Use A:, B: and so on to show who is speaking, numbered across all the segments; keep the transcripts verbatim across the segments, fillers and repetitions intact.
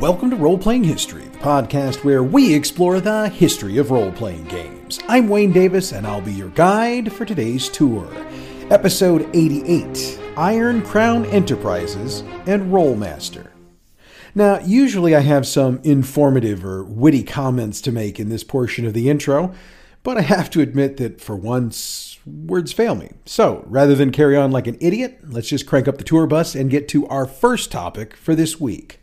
A: Welcome to Role-Playing History, the podcast where we explore the history of role-playing games. I'm Wayne Davis, and I'll be your guide for today's tour. Episode eighty-eight, Iron Crown Enterprises and Rolemaster. Now, usually I have some informative or witty comments to make in this portion of the intro, but I have to admit that for once, words fail me. So, rather than carry on like an idiot, let's just crank up the tour bus and get to our first topic for this week.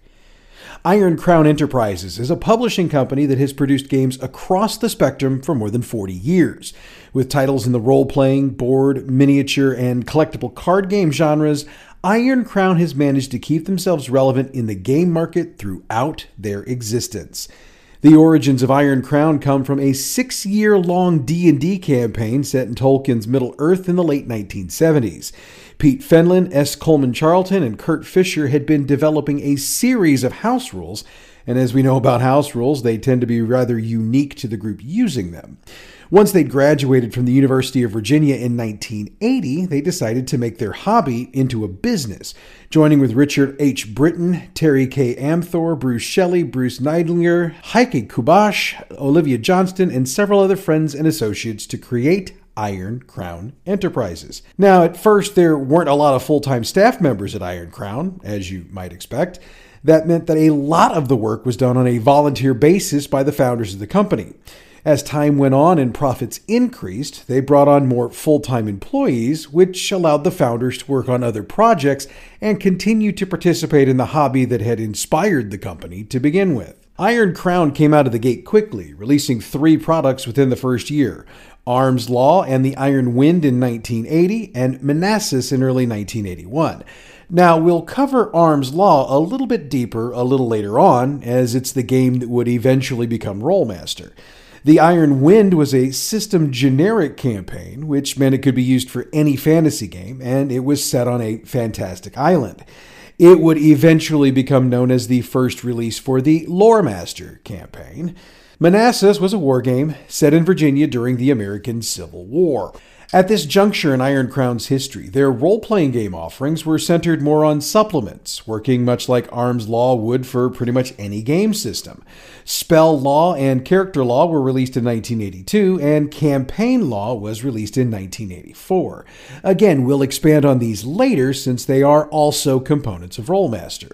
A: Iron Crown Enterprises is a publishing company that has produced games across the spectrum for more than forty years. With titles in the role-playing, board, miniature, and collectible card game genres, Iron Crown has managed to keep themselves relevant in the game market throughout their existence. The origins of Iron Crown come from a six-year-long D and D campaign set in Tolkien's Middle-earth in the late nineteen seventies. Pete Fenlon, S. Coleman Charlton, and Kurt Fisher had been developing a series of house rules, and as we know about house rules, they tend to be rather unique to the group using them. Once they'd graduated from the University of Virginia in nineteen eighty, they decided to make their hobby into a business, joining with Richard H. Britton, Terry K. Amthor, Bruce Shelley, Bruce Neidlinger, Heike Kubash, Olivia Johnston, and several other friends and associates to create Iron Crown Enterprises. Now, at first, there weren't a lot of full-time staff members at Iron Crown, as you might expect. That meant that a lot of the work was done on a volunteer basis by the founders of the company. As time went on and profits increased, they brought on more full-time employees, which allowed the founders to work on other projects and continue to participate in the hobby that had inspired the company to begin with. Iron Crown came out of the gate quickly, releasing three products within the first year: Arms Law and the Iron Wind in nineteen eighty, and Manassas in early nineteen eighty-one. Now, we'll cover Arms Law a little bit deeper a little later on, as it's the game that would eventually become Rolemaster. The Iron Wind was a system generic campaign, which meant it could be used for any fantasy game, and it was set on a fantastic island. It would eventually become known as the first release for the Loremaster campaign. Manassas was a war game set in Virginia during the American Civil War. At this juncture in Iron Crown's history, their role-playing game offerings were centered more on supplements, working much like Arms Law would for pretty much any game system. Spell Law and Character Law were released in nineteen eighty-two, and Campaign Law was released in nineteen eighty-four. Again, we'll expand on these later since they are also components of Rolemaster.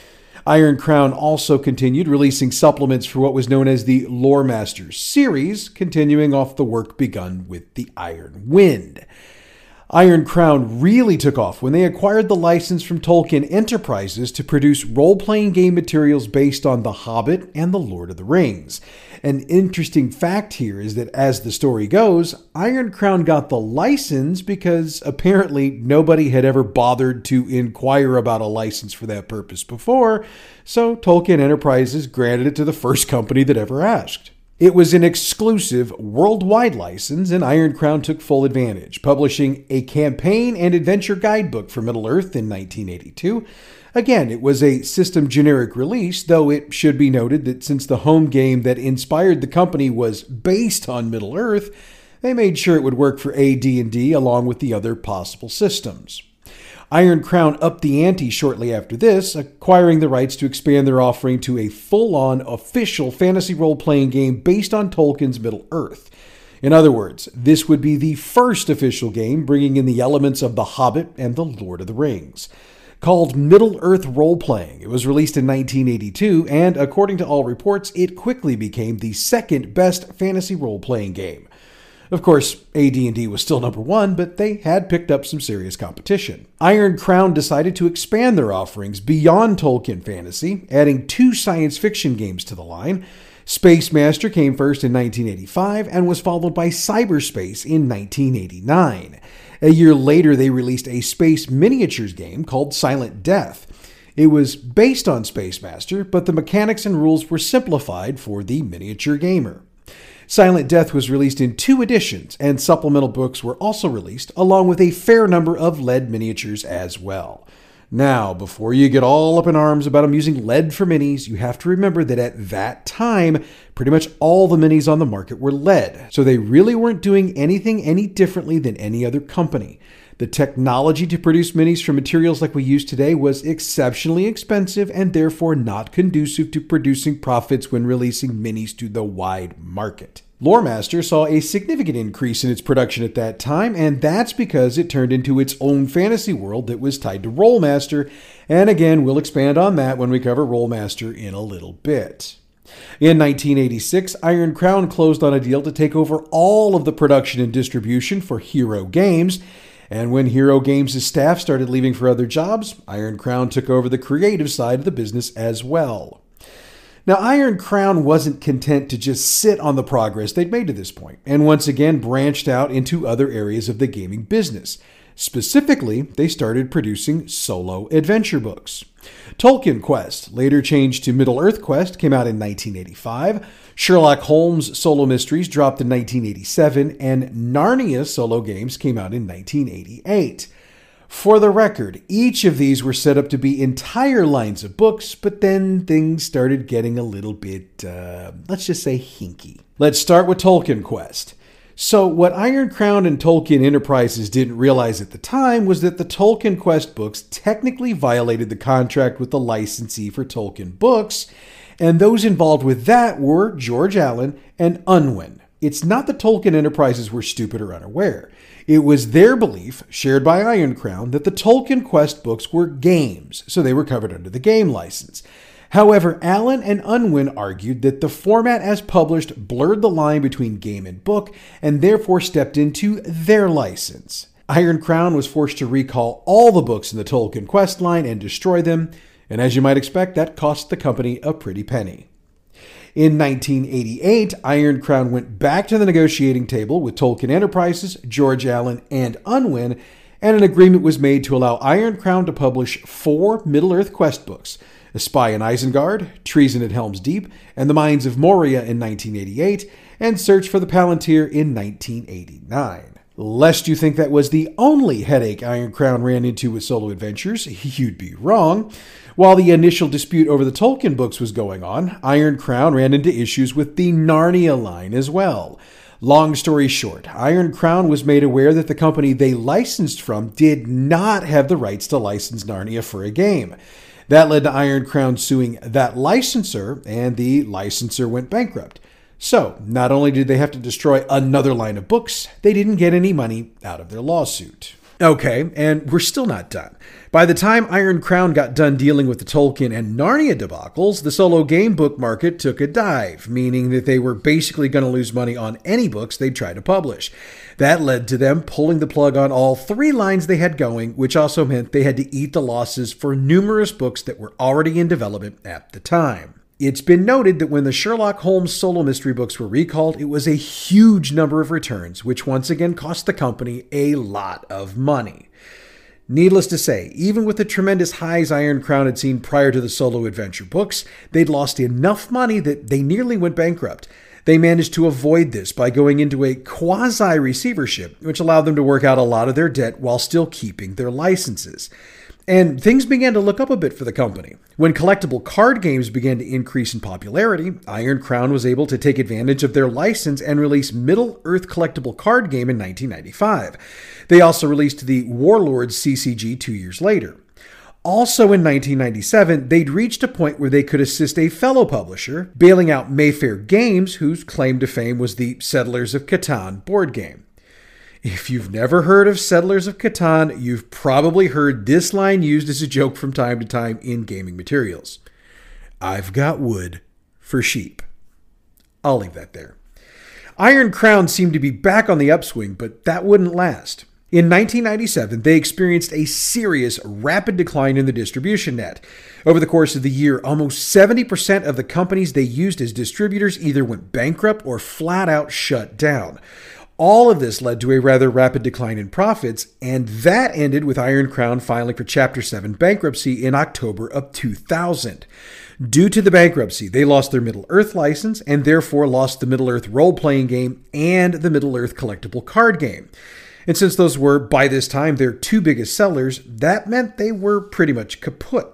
A: Iron Crown also continued releasing supplements for what was known as the Loremaster series, continuing off the work begun with the Iron Wind. Iron Crown really took off when they acquired the license from Tolkien Enterprises to produce role-playing game materials based on The Hobbit and The Lord of the Rings. An interesting fact here is that as the story goes, Iron Crown got the license because apparently nobody had ever bothered to inquire about a license for that purpose before, so Tolkien Enterprises granted it to the first company that ever asked. It was an exclusive worldwide license, and Iron Crown took full advantage, publishing a campaign and adventure guidebook for Middle-earth in nineteen eighty-two. Again, it was a system generic release, though it should be noted that since the home game that inspired the company was based on Middle-earth, they made sure it would work for A D and D along with the other possible systems. Iron Crown upped the ante shortly after this, acquiring the rights to expand their offering to a full-on official fantasy role-playing game based on Tolkien's Middle-earth. In other words, this would be the first official game bringing in the elements of The Hobbit and The Lord of the Rings. Called Middle-earth Role-Playing, it was released in nineteen eighty-two, and according to all reports, it quickly became the second best fantasy role-playing game. Of course, A D and D was still number one, but they had picked up some serious competition. Iron Crown decided to expand their offerings beyond Tolkien fantasy, adding two science fiction games to the line. Space Master came first in nineteen eighty-five and was followed by Cyberspace in nineteen eighty-nine. A year later, they released a space miniatures game called Silent Death. It was based on Space Master, but the mechanics and rules were simplified for the miniature gamer. Silent Death was released in two editions, and supplemental books were also released, along with a fair number of lead miniatures as well. Now, before you get all up in arms about them using lead for minis, you have to remember that at that time, pretty much all the minis on the market were lead, so they really weren't doing anything any differently than any other company. The technology to produce minis from materials like we use today was exceptionally expensive and therefore not conducive to producing profits when releasing minis to the wide market. Loremaster saw a significant increase in its production at that time, and that's because it turned into its own fantasy world that was tied to Rolemaster, and again, we'll expand on that when we cover Rolemaster in a little bit. In nineteen eighty-six, Iron Crown closed on a deal to take over all of the production and distribution for Hero Games, and when Hero Games' staff started leaving for other jobs, Iron Crown took over the creative side of the business as well. Now, Iron Crown wasn't content to just sit on the progress they'd made to this point, and once again branched out into other areas of the gaming business. Specifically, they started producing solo adventure books. Tolkien Quest, later changed to Middle-earth Quest, came out in nineteen eighty-five. Sherlock Holmes Solo Mysteries dropped in nineteen eighty-seven, and Narnia solo games came out in nineteen eighty-eight. For the record, each of these were set up to be entire lines of books, but then things started getting a little bit, uh, let's just say, hinky. Let's start with Tolkien Quest. So what Iron Crown and Tolkien Enterprises didn't realize at the time was that the Tolkien Quest books technically violated the contract with the licensee for Tolkien books, and those involved with that were George Allen and Unwin. It's not that Tolkien Enterprises were stupid or unaware. It was their belief, shared by Iron Crown, that the Tolkien Quest books were games, so they were covered under the game license. However, Allen and Unwin argued that the format as published blurred the line between game and book, and therefore stepped into their license. Iron Crown was forced to recall all the books in the Tolkien Quest line and destroy them, and as you might expect, that cost the company a pretty penny. In nineteen eighty-eight, Iron Crown went back to the negotiating table with Tolkien Enterprises, George Allen, and Unwin, and an agreement was made to allow Iron Crown to publish four Middle-earth Quest books: A Spy in Isengard, Treason at Helm's Deep, and The Mines of Moria in nineteen eighty-eight, and Search for the Palantir in nineteen eighty-nine. Lest you think that was the only headache Iron Crown ran into with solo adventures, you'd be wrong. While the initial dispute over the Tolkien books was going on, Iron Crown ran into issues with the Narnia line as well. Long story short, Iron Crown was made aware that the company they licensed from did not have the rights to license Narnia for a game. That led to Iron Crown suing that licensor, and the licensor went bankrupt. So, not only did they have to destroy another line of books, they didn't get any money out of their lawsuit. Okay, and we're still not done. By the time Iron Crown got done dealing with the Tolkien and Narnia debacles, the solo game book market took a dive, meaning that they were basically going to lose money on any books they'd try to publish. That led to them pulling the plug on all three lines they had going, which also meant they had to eat the losses for numerous books that were already in development at the time. It's been noted that when the Sherlock Holmes solo mystery books were recalled, it was a huge number of returns, which once again cost the company a lot of money. Needless to say, even with the tremendous highs Iron Crown had seen prior to the solo adventure books, they'd lost enough money that they nearly went bankrupt. They managed to avoid this by going into a quasi-receivership, which allowed them to work out a lot of their debt while still keeping their licenses. And things began to look up a bit for the company. When collectible card games began to increase in popularity, Iron Crown was able to take advantage of their license and release Middle-earth collectible card game in nineteen ninety-five. They also released the Warlords C C G two years later. Also in nineteen ninety-seven, they'd reached a point where they could assist a fellow publisher, bailing out Mayfair Games, whose claim to fame was the Settlers of Catan board game. If you've never heard of Settlers of Catan, you've probably heard this line used as a joke from time to time in gaming materials. I've got wood for sheep. I'll leave that there. Iron Crown seemed to be back on the upswing, but that wouldn't last. In nineteen ninety-seven, they experienced a serious, rapid decline in the distribution net. Over the course of the year, almost seventy percent of the companies they used as distributors either went bankrupt or flat out shut down. All of this led to a rather rapid decline in profits, and that ended with Iron Crown filing for Chapter seven bankruptcy in October of two thousand. Due to the bankruptcy, they lost their Middle-earth license and therefore lost the Middle-earth role-playing game and the Middle-earth collectible card game. And since those were, by this time, their two biggest sellers, that meant they were pretty much kaput.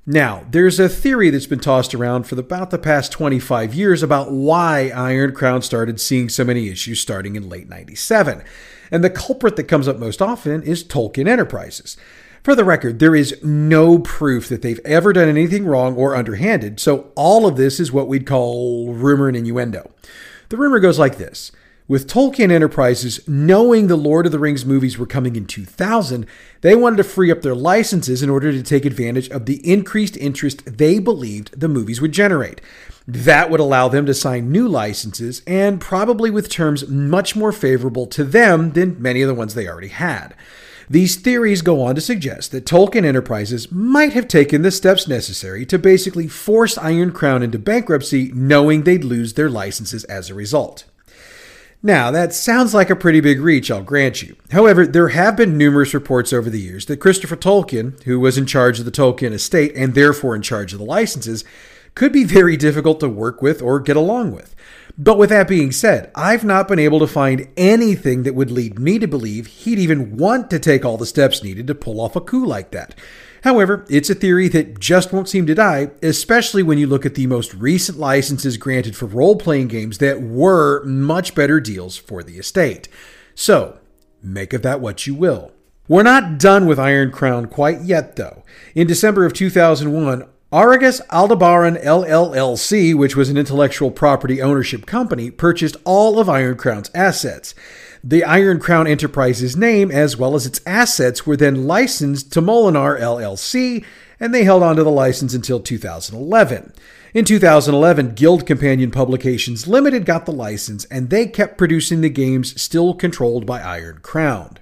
A: Now, there's a theory that's been tossed around for about the past twenty-five years about why Iron Crown started seeing so many issues starting in late ninety-seven. And the culprit that comes up most often is Tolkien Enterprises. For the record, there is no proof that they've ever done anything wrong or underhanded, so all of this is what we'd call rumor and innuendo. The rumor goes like this. With Tolkien Enterprises knowing the Lord of the Rings movies were coming in two thousand, they wanted to free up their licenses in order to take advantage of the increased interest they believed the movies would generate. That would allow them to sign new licenses, and probably with terms much more favorable to them than many of the ones they already had. These theories go on to suggest that Tolkien Enterprises might have taken the steps necessary to basically force Iron Crown into bankruptcy, knowing they'd lose their licenses as a result. Now, that sounds like a pretty big reach, I'll grant you. However, there have been numerous reports over the years that Christopher Tolkien, who was in charge of the Tolkien estate and therefore in charge of the licenses, could be very difficult to work with or get along with. But with that being said, I've not been able to find anything that would lead me to believe he'd even want to take all the steps needed to pull off a coup like that. However, it's a theory that just won't seem to die, especially when you look at the most recent licenses granted for role-playing games that were much better deals for the estate. So, make of that what you will. We're not done with Iron Crown quite yet, though. In December of two thousand one, Aurigas Aldebaran L L L C, which was an intellectual property ownership company, purchased all of Iron Crown's assets. The Iron Crown Enterprises name, as well as its assets, were then licensed to Molinar L L C, and they held on to the license until two thousand eleven. In two thousand eleven, Guild Companion Publications Limited got the license, and they kept producing the games still controlled by Iron Crown.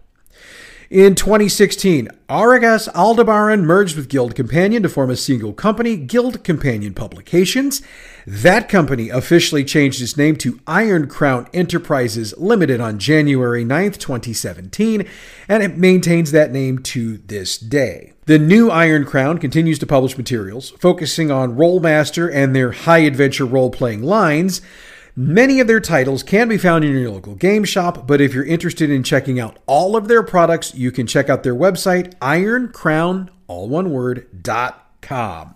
A: In twenty sixteen, Aurigas Aldebaran merged with Guild Companion to form a single company, Guild Companion Publications. That company officially changed its name to Iron Crown Enterprises Limited on January ninth, twenty seventeen, and it maintains that name to this day. The new Iron Crown continues to publish materials focusing on Rolemaster and their high-adventure role-playing lines. Many of their titles can be found in your local game shop, but if you're interested in checking out all of their products, you can check out their website, iron crown, all one word, dot com.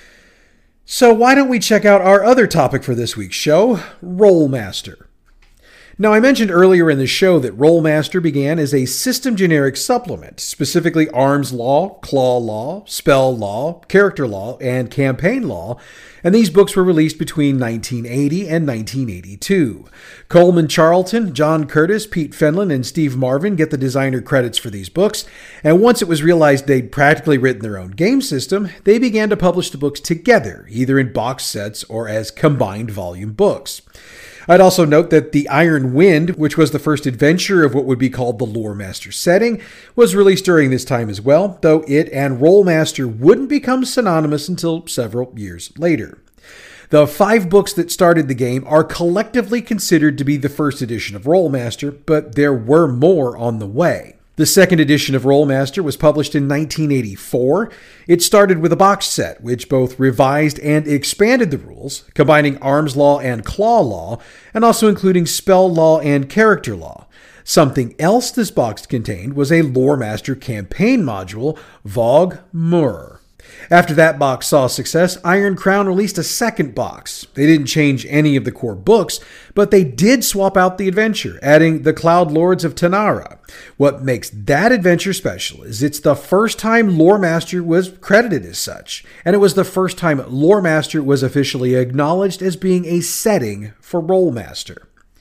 A: So why don't we check out our other topic for this week's show, Rolemaster. Now, I mentioned earlier in the show that Rolemaster began as a system generic supplement, specifically Arms Law, Claw Law, Spell Law, Character Law, and Campaign Law, and these books were released between nineteen eighty and nineteen eighty-two. Coleman Charlton, John Curtis, Pete Fenlon, and Steve Marvin get the designer credits for these books, and once it was realized they'd practically written their own game system, they began to publish the books together, either in box sets or as combined volume books. I'd also note that The Iron Wind, which was the first adventure of what would be called the Loremaster setting, was released during this time as well, though it and Rolemaster wouldn't become synonymous until several years later. The five books that started the game are collectively considered to be the first edition of Rolemaster, but there were more on the way. The second edition of Rolemaster was published in nineteen eighty-four. It started with a box set, which both revised and expanded the rules, combining Arms Law and Claw Law, and also including Spell Law and Character Law. Something else this box contained was a Loremaster campaign module, Vogue Mur. After that box saw success, Iron Crown released a second box. They didn't change any of the core books, but they did swap out the adventure, adding the Cloud Lords of Tanara. What makes that adventure special is it's the first time Loremaster was credited as such, and it was the first time Loremaster was officially acknowledged as being a setting for Rolemaster.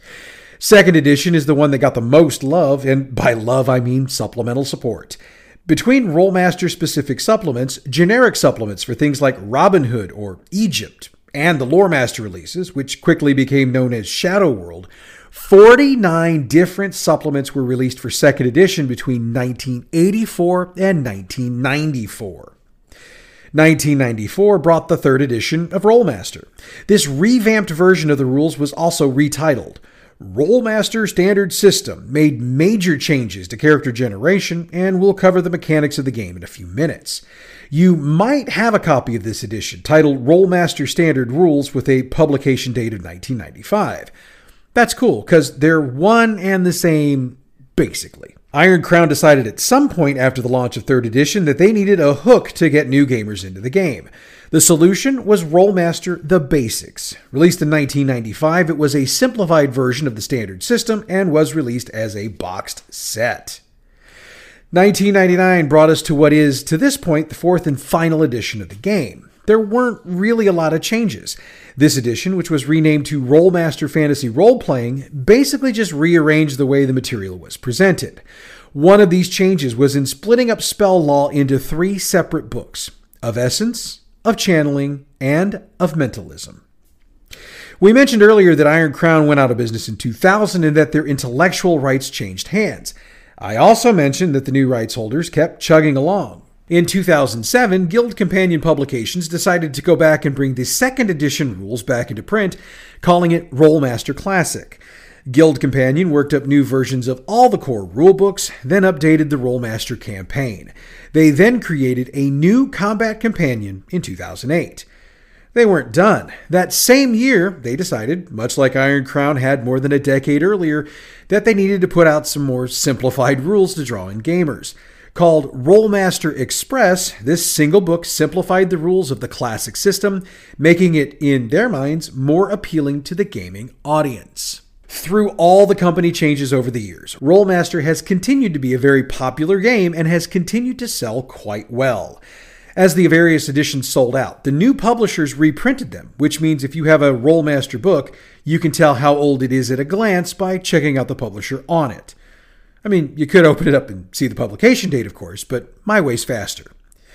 A: Second edition is the one that got the most love, and by love I mean supplemental support. Between Rolemaster-specific supplements, generic supplements for things like Robin Hood or Egypt, and the Loremaster releases, which quickly became known as Shadow World, forty-nine different supplements were released for second edition between nineteen eighty-four and nineteen ninety-four. nineteen ninety-four brought the third edition of Rolemaster. This revamped version of the rules was also retitled. Rolemaster Standard System made major changes to character generation, and we'll cover the mechanics of the game in a few minutes. You might have a copy of this edition, titled Rolemaster Standard Rules, with a publication date of nineteen ninety-five. That's cool, because they're one and the same, basically. Iron Crown decided at some point after the launch of third edition that they needed a hook to get new gamers into the game. The solution was Rolemaster The Basics. Released in nineteen ninety-five, it was a simplified version of the standard system and was released as a boxed set. nineteen ninety-nine brought us to what is, to this point, the fourth and final edition of the game. There weren't really a lot of changes. This edition, which was renamed to Rolemaster Fantasy Role-Playing, basically just rearranged the way the material was presented. One of these changes was in splitting up spell law into three separate books: of Essence, of Channeling, and of Mentalism. We mentioned earlier that Iron Crown went out of business in two thousand and that their intellectual rights changed hands. I also mentioned that the new rights holders kept chugging along. In two thousand seven, Guild Companion Publications decided to go back and bring the second edition rules back into print, calling it Rolemaster Classic. Guild Companion worked up new versions of all the core rulebooks, then updated the Rolemaster campaign. They then created a new combat companion in two thousand eight. They weren't done. That same year, they decided, much like Iron Crown had more than a decade earlier, that they needed to put out some more simplified rules to draw in gamers. Called Rolemaster Express, this single book simplified the rules of the classic system, making it, in their minds, more appealing to the gaming audience. Through all the company changes over the years, Rolemaster has continued to be a very popular game and has continued to sell quite well. As the various editions sold out, the new publishers reprinted them, which means if you have a Rolemaster book, you can tell how old it is at a glance by checking out the publisher on it. I mean, you could open it up and see the publication date, of course, but my way's faster.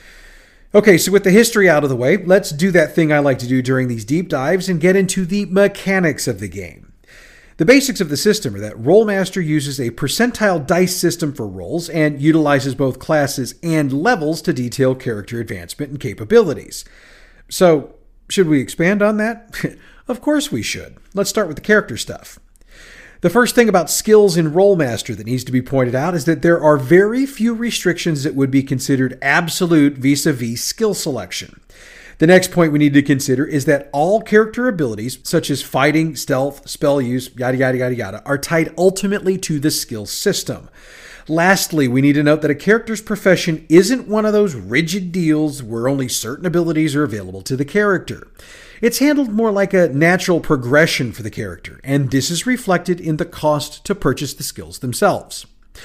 A: Okay, so with the history out of the way, let's do that thing I like to do during these deep dives and get into the mechanics of the game. The basics of the system are that Rolemaster uses a percentile dice system for rolls and utilizes both classes and levels to detail character advancement and capabilities. So, should we expand on that? Of course we should. Let's start with the character stuff. The first thing about skills in Rolemaster that needs to be pointed out is that there are very few restrictions that would be considered absolute vis-a-vis skill selection. The next point we need to consider is that all character abilities, such as fighting, stealth, spell use, yada yada yada yada, are tied ultimately to the skill system. Lastly, we need to note that a character's profession isn't one of those rigid deals where only certain abilities are available to the character. It's handled more like a natural progression for the character, and this is reflected in the cost to purchase the skills themselves.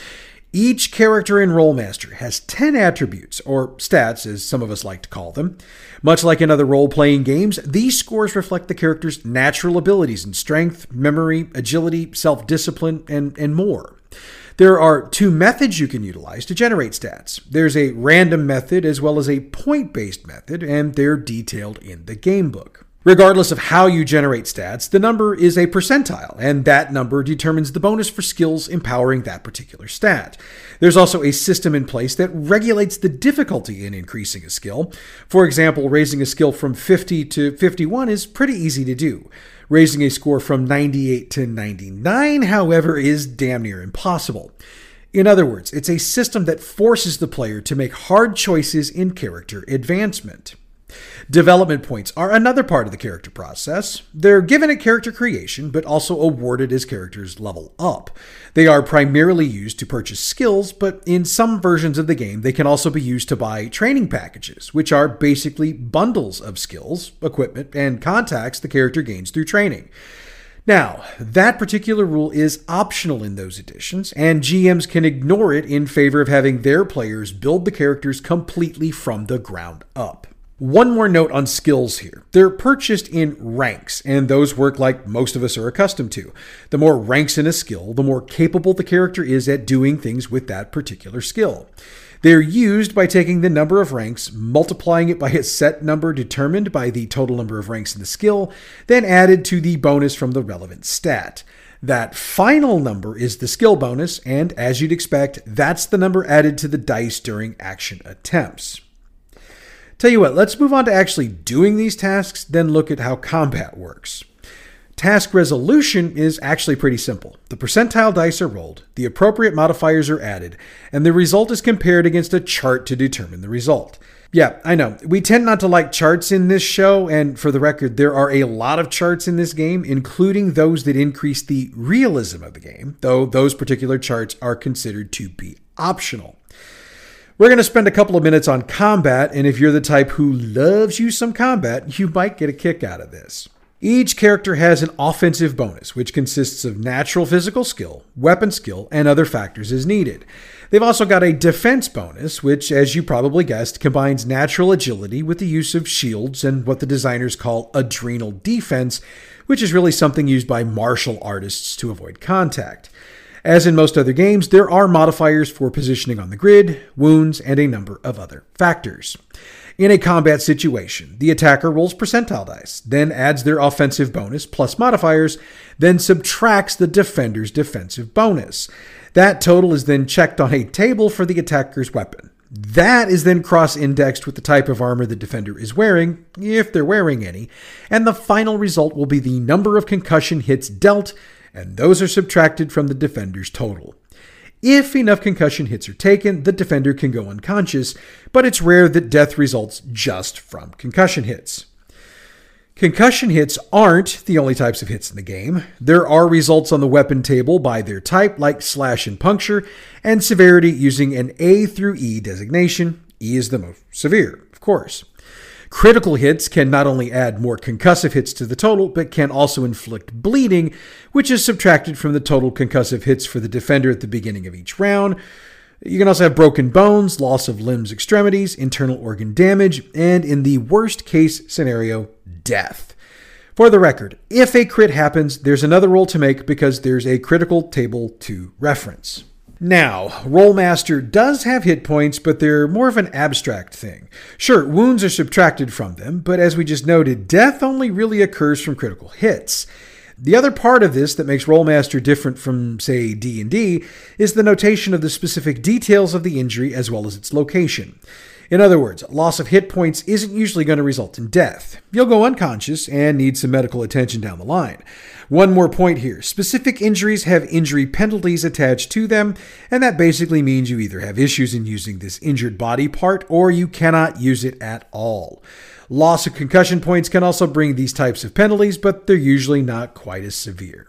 A: Each character in Rolemaster has ten attributes, or stats as some of us like to call them. Much like in other role-playing games, these scores reflect the character's natural abilities in strength, memory, agility, self-discipline, and, and more. There are two methods you can utilize to generate stats. There's a random method as well as a point-based method, and they're detailed in the gamebook. Regardless of how you generate stats, the number is a percentile, and that number determines the bonus for skills empowering that particular stat. There's also a system in place that regulates the difficulty in increasing a skill. For example, raising a skill from fifty to fifty-one is pretty easy to do. Raising a score from ninety-eight to ninety-nine, however, is damn near impossible. In other words, it's a system that forces the player to make hard choices in character advancement. Development points are another part of the character process. They're given at character creation, but also awarded as characters level up. They are primarily used to purchase skills, but in some versions of the game, they can also be used to buy training packages, which are basically bundles of skills, equipment, and contacts the character gains through training. Now, that particular rule is optional in those editions, and G Ms can ignore it in favor of having their players build the characters completely from the ground up. One more note on skills here. They're purchased in ranks, and those work like most of us are accustomed to. The more ranks in a skill, the more capable the character is at doing things with that particular skill. They're used by taking the number of ranks, multiplying it by a set number determined by the total number of ranks in the skill, then added to the bonus from the relevant stat. That final number is the skill bonus, and as you'd expect, that's the number added to the dice during action attempts. Tell you what, let's move on to actually doing these tasks, then look at how combat works. Task resolution is actually pretty simple. The percentile dice are rolled, the appropriate modifiers are added, and the result is compared against a chart to determine the result. Yeah, I know. We tend not to like charts in this show, and for the record, there are a lot of charts in this game, including those that increase the realism of the game, though those particular charts are considered to be optional. We're going to spend a couple of minutes on combat, and if you're the type who loves you some combat, you might get a kick out of this. Each character has an offensive bonus, which consists of natural physical skill, weapon skill, and other factors as needed. They've also got a defense bonus, which, as you probably guessed, combines natural agility with the use of shields and what the designers call adrenal defense, which is really something used by martial artists to avoid contact. As in most other games, there are modifiers for positioning on the grid, wounds, and a number of other factors. In a combat situation, the attacker rolls percentile dice, then adds their offensive bonus plus modifiers, then subtracts the defender's defensive bonus. That total is then checked on a table for the attacker's weapon. That is then cross-indexed with the type of armor the defender is wearing, if they're wearing any, and the final result will be the number of concussion hits dealt, and those are subtracted from the defender's total. If enough concussion hits are taken, the defender can go unconscious, but it's rare that death results just from concussion hits. Concussion hits aren't the only types of hits in the game. There are results on the weapon table by their type, like slash and puncture, and severity using an A through E designation. E is the most severe, of course. Critical hits can not only add more concussive hits to the total, but can also inflict bleeding, which is subtracted from the total concussive hits for the defender at the beginning of each round. You can also have broken bones, loss of limbs, extremities, internal organ damage, and in the worst case scenario, death. For the record, if a crit happens, there's another roll to make because there's a critical table to reference. Now, Rolemaster does have hit points, but they're more of an abstract thing. Sure, wounds are subtracted from them, but as we just noted, death only really occurs from critical hits. The other part of this that makes Rolemaster different from, say, D and D is the notation of the specific details of the injury as well as its location. In other words, loss of hit points isn't usually going to result in death. You'll go unconscious and need some medical attention down the line. One more point here. Specific injuries have injury penalties attached to them, and that basically means you either have issues in using this injured body part or you cannot use it at all. Loss of concussion points can also bring these types of penalties, but they're usually not quite as severe.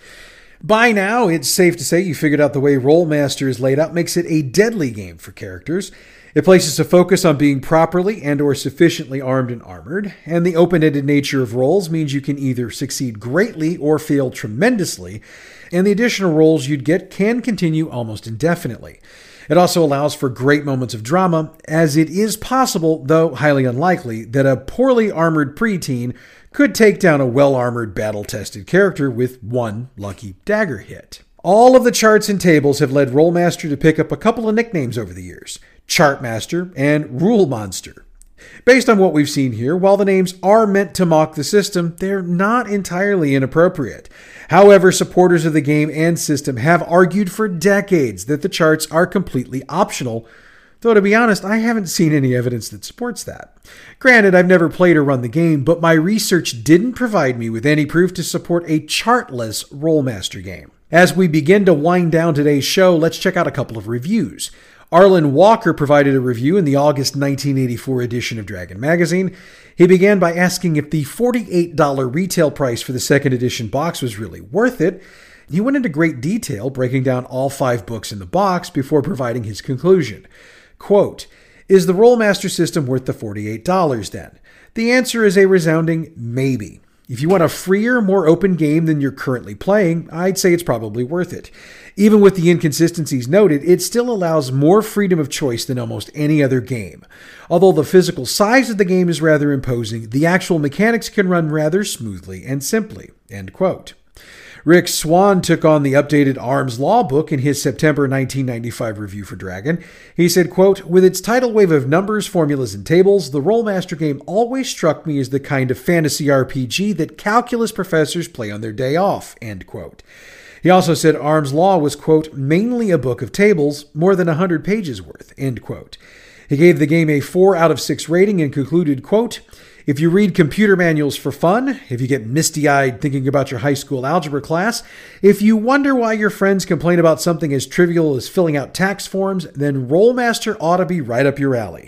A: By now, it's safe to say you figured out the way Rolemaster is laid out makes it a deadly game for characters. It places a focus on being properly and or sufficiently armed and armored, and the open-ended nature of rolls means you can either succeed greatly or fail tremendously, and the additional rolls you'd get can continue almost indefinitely. It also allows for great moments of drama, as it is possible, though highly unlikely, that a poorly armored preteen could take down a well-armored, battle-tested character with one lucky dagger hit. All of the charts and tables have led Rolemaster to pick up a couple of nicknames over the years: Chartmaster and Rule Monster. Based on what we've seen here, while the names are meant to mock the system, they're not entirely inappropriate. However, supporters of the game and system have argued for decades that the charts are completely optional, though to be honest, I haven't seen any evidence that supports that. Granted, I've never played or run the game, but my research didn't provide me with any proof to support a chartless Rolemaster game. As we begin to wind down today's show, let's check out a couple of reviews. Arlen Walker provided a review in the August nineteen eighty-four edition of Dragon Magazine. He began by asking if the forty-eight dollars retail price for the second edition box was really worth it. He went into great detail, breaking down all five books in the box before providing his conclusion. Quote, "Is the Rolemaster system worth the forty-eight dollars then? The answer is a resounding maybe. If you want a freer, more open game than you're currently playing, I'd say it's probably worth it. Even with the inconsistencies noted, it still allows more freedom of choice than almost any other game. Although the physical size of the game is rather imposing, the actual mechanics can run rather smoothly and simply." End quote. Rick Swan took on the updated Arms Law book in his September nineteen ninety-five review for Dragon. He said, quote, "With its tidal wave of numbers, formulas, and tables, the Rolemaster game always struck me as the kind of fantasy R P G that calculus professors play on their day off." End quote. He also said Arms Law was, quote, "mainly a book of tables, more than one hundred pages worth." End quote. He gave the game a four out of six rating and concluded, quote, "If you read computer manuals for fun, if you get misty-eyed thinking about your high school algebra class, if you wonder why your friends complain about something as trivial as filling out tax forms, then Rolemaster ought to be right up your alley.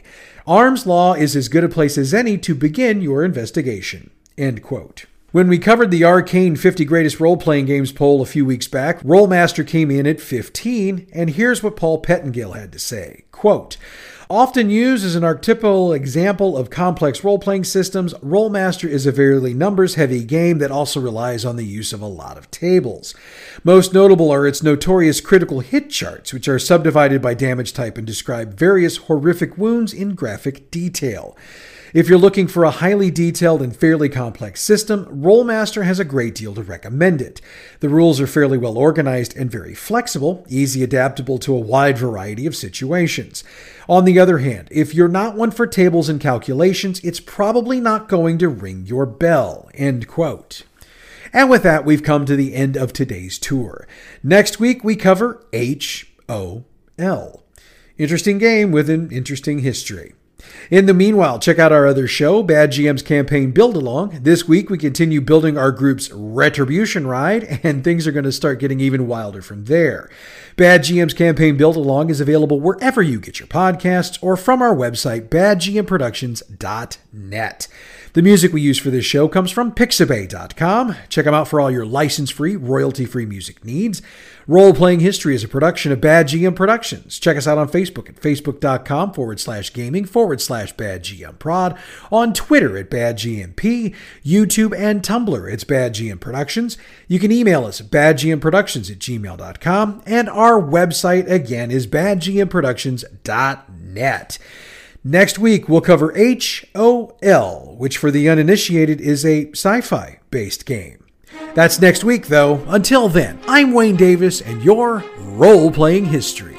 A: Arm's Law is as good a place as any to begin your investigation. End quote. When we covered the Arcane fifty Greatest Role-Playing Games poll a few weeks back, Rolemaster came in at fifteen, and here's what Paul Pettengill had to say. Quote, often used as an archetypal example of complex role-playing systems, Rolemaster is a very numbers-heavy game that also relies on the use of a lot of tables. Most notable are its notorious critical hit charts, which are subdivided by damage type and describe various horrific wounds in graphic detail. If you're looking for a highly detailed and fairly complex system, Rolemaster has a great deal to recommend it. The rules are fairly well organized and very flexible, easy adaptable to a wide variety of situations. On the other hand, if you're not one for tables and calculations, it's probably not going to ring your bell. End quote. And with that, we've come to the end of today's tour. Next week, we cover H O L. Interesting game with an interesting history. In the meanwhile, check out our other show, Bad G M's Campaign Build-Along. This week, we continue building our group's Retribution Ride, and things are going to start getting even wilder from there. Bad G M's Campaign Build-Along is available wherever you get your podcasts or from our website, bad g m productions dot net. The music we use for this show comes from pixabay dot com. Check them out for all your license-free, royalty-free music needs. Role-Playing History is a production of Bad G M Productions. Check us out on Facebook at facebook.com forward slash gaming forward slash Bad G M Prod, on Twitter at Bad G M P, YouTube and Tumblr, it's Bad G M Productions. You can email us at badgmproductions at gmail dot com, and our website, again, is bad g m productions dot net. Next week, we'll cover H O L, which for the uninitiated is a sci-fi based game. That's next week, though. Until then, I'm Wayne Davis, and your Role-Playing History.